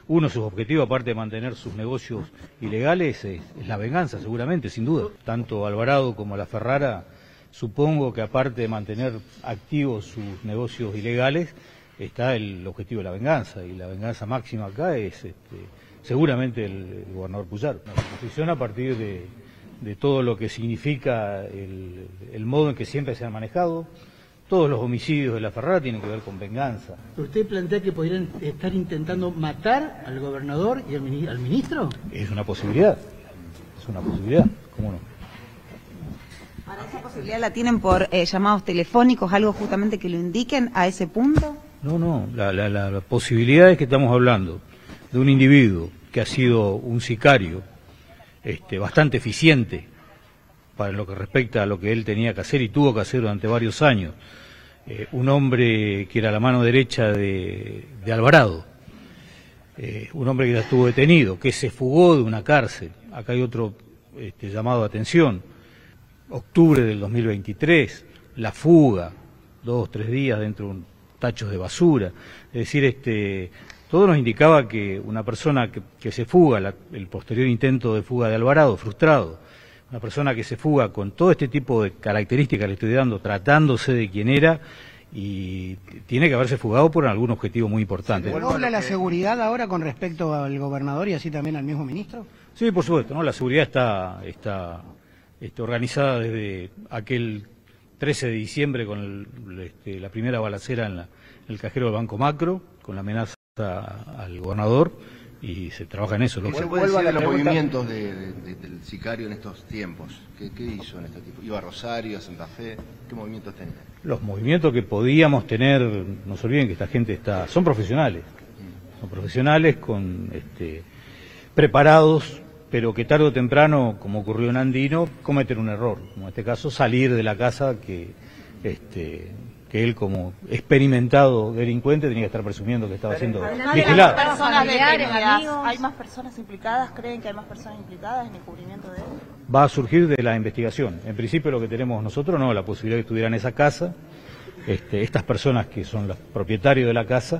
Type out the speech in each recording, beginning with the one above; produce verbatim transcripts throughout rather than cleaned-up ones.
uno de sus objetivos, aparte de mantener sus negocios ilegales, es, es la venganza, seguramente, sin duda. Tanto Alvarado como la Ferrara, supongo que aparte de mantener activos sus negocios ilegales, está el objetivo de la venganza, y la venganza máxima acá es este, seguramente el, el gobernador Puyaro. Una posición a partir de, de todo lo que significa el, el modo en que siempre se han manejado. Todos los homicidios de la Ferrara tienen que ver con venganza. ¿Usted plantea que podrían estar intentando matar al gobernador y al, al ministro? Es una posibilidad, es una posibilidad, ¿cómo no? ¿Ahora esa posibilidad la tienen por eh, llamados telefónicos, algo justamente que lo indiquen a ese punto? No, no, la, la, la, la posibilidad es que estamos hablando de un individuo que ha sido un sicario este, bastante eficiente para lo que respecta a lo que él tenía que hacer y tuvo que hacer durante varios años. Eh, un hombre que era la mano derecha de, de Alvarado, eh, un hombre que ya estuvo detenido, que se fugó de una cárcel. Acá hay otro este, llamado de atención. Octubre del dos mil veintitrés, la fuga, dos, tres días dentro de un tacho de basura. Es decir, este, todo nos indicaba que una persona que, que se fuga, la, el posterior intento de fuga de Alvarado, frustrado, una persona que se fuga con todo este tipo de características que le estoy dando, tratándose de quién era, y tiene que haberse fugado por algún objetivo muy importante. ¿Se habla la seguridad ahora con respecto al gobernador y así también al mismo ministro? Sí, por supuesto, ¿no? La seguridad está, está este, organizada desde aquel trece de diciembre con el, este, la primera balacera en, la, en el cajero del Banco Macro, con la amenaza al gobernador, y se trabaja en eso. ¿Qué se puede decir de los movimientos de, de, de, del sicario en estos tiempos? ¿Qué, qué hizo en este tiempo? ¿Iba a Rosario, a Santa Fe? ¿Qué movimientos tenía? Los movimientos que podíamos tener, no se olviden que esta gente está, son profesionales, son profesionales con este, preparados, pero que tarde o temprano, como ocurrió en Andino, cometen un error, como en este caso salir de la casa que, este, que él como experimentado delincuente tenía que estar presumiendo que estaba siendo vigilado. ¿Hay personas detenidas? ¿Hay más personas implicadas? ¿Creen que hay más personas implicadas en el cubrimiento de él? Va a surgir de la investigación. En principio lo que tenemos nosotros, no, la posibilidad de que estuvieran en esa casa, este, estas personas que son los propietarios de la casa,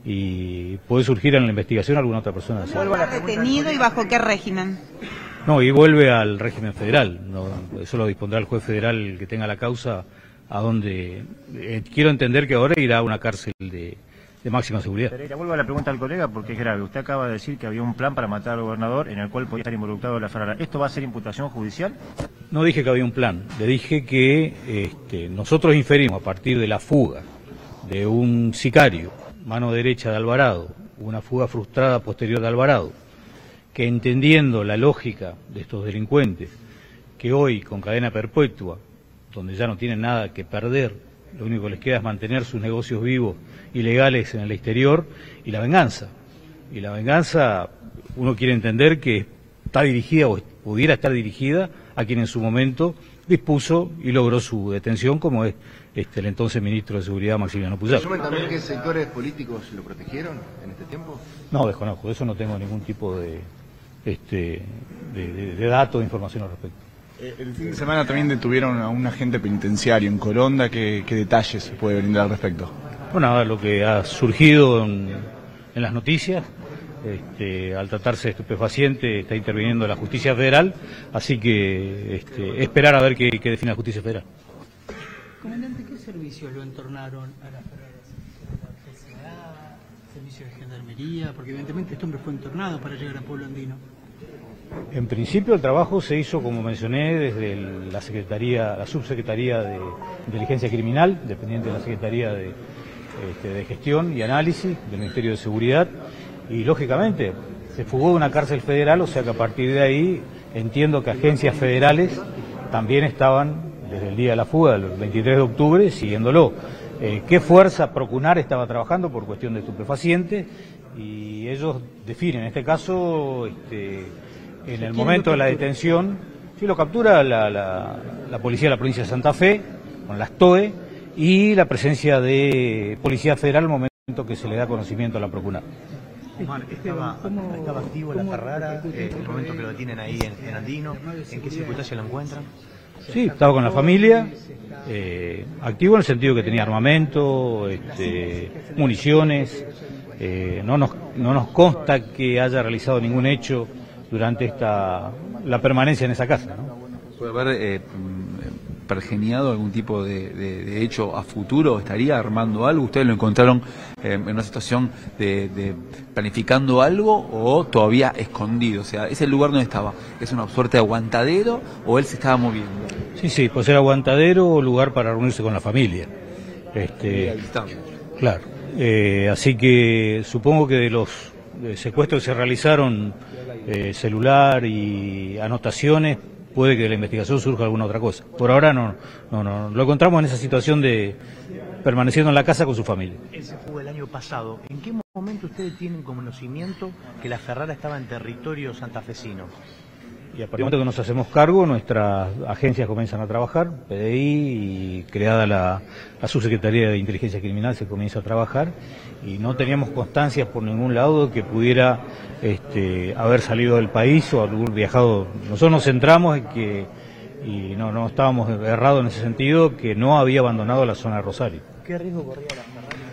y puede surgir en la investigación alguna otra persona. ¿Fue detenido y bajo qué régimen? No, y vuelve al régimen federal. No, eso lo dispondrá el juez federal que tenga la causa, a donde eh, quiero entender que ahora irá a una cárcel de, de máxima seguridad. Pereira, vuelvo a la pregunta al colega porque es grave. Usted acaba de decir que había un plan para matar al gobernador en el cual podía estar involucrado la Ferrara. ¿Esto va a ser imputación judicial? No dije que había un plan, le dije que este, nosotros inferimos a partir de la fuga de un sicario, mano derecha de Alvarado, una fuga frustrada posterior de Alvarado, que entendiendo la lógica de estos delincuentes, que hoy con cadena perpetua, donde ya no tienen nada que perder, lo único que les queda es mantener sus negocios vivos ilegales en el exterior, y la venganza. Y la venganza, uno quiere entender que está dirigida o pudiera estar dirigida a quien en su momento dispuso y logró su detención, como es este, el entonces ministro de Seguridad, Maximiliano Puyaro. ¿Asumen también que sectores políticos lo protegieron en este tiempo? No, desconozco, de eso no tengo ningún tipo de, este, de, de, de datos, de información al respecto. El fin de semana también detuvieron a un agente penitenciario en Coronda. ¿Qué, qué detalles se puede brindar al respecto? Bueno, ahora lo que ha surgido en, en las noticias, este, al tratarse de estupefaciente, está interviniendo la justicia federal, así que este, esperar a ver qué, qué define la justicia federal. Comandante, ¿qué servicios lo entornaron a la Ferrara? ¿La P C A, servicio de gendarmería? Porque evidentemente este hombre fue entornado para llegar a Pueblo Andino. En principio el trabajo se hizo, como mencioné, desde el, la Secretaría, la Subsecretaría de Inteligencia Criminal, dependiente de la Secretaría de, este, de Gestión y Análisis del Ministerio de Seguridad, y lógicamente se fugó de una cárcel federal, o sea que a partir de ahí entiendo que agencias federales también estaban desde el día de la fuga, el veintitrés de octubre, siguiéndolo. Eh, ¿Qué fuerza Procunar estaba trabajando por cuestión de estupefacientes? Y ellos definen, en este caso, este, en el momento de la detención, sí lo captura la, la, la policía de la provincia de Santa Fe, con las T O E, y la presencia de Policía Federal al momento que se le da conocimiento a la Procunar. Omar, estaba, estaba activo la Ferrara, eh, el momento que lo tienen ahí en, en Andino, ¿en qué circunstancias lo encuentran? Sí, estaba con la familia, eh, activo en el sentido que tenía armamento, este, municiones. Eh, no nos no nos consta que haya realizado ningún hecho durante esta la permanencia en esa casa, ¿no? ¿Puede haber eh, pergeniado algún tipo de, de, de hecho a futuro? ¿Estaría armando algo? ¿Ustedes lo encontraron eh, en una situación de, de planificando algo o todavía escondido? O sea, ¿ese lugar donde estaba es una suerte de aguantadero o él se estaba moviendo? Sí, sí, pues era aguantadero o lugar para reunirse con la familia. Este, claro. Eh, así que supongo que de los de secuestros que se realizaron, eh, celular y anotaciones, puede que de la investigación surja alguna otra cosa. Por ahora no, no, no, lo encontramos en esa situación de permaneciendo en la casa con su familia. Ese fue el año pasado. ¿En qué momento ustedes tienen conocimiento que la Ferrara estaba en territorio santafesino? Y a partir del momento que nos hacemos cargo, nuestras agencias comienzan a trabajar, P D I, y creada la, la Subsecretaría de Inteligencia Criminal se comienza a trabajar, y no teníamos constancias por ningún lado de que pudiera este, haber salido del país o haber viajado. Nosotros nos centramos en que, y no, no estábamos errados en ese sentido, que no había abandonado la zona de Rosario. ¿Qué riesgo corría la Ferrara?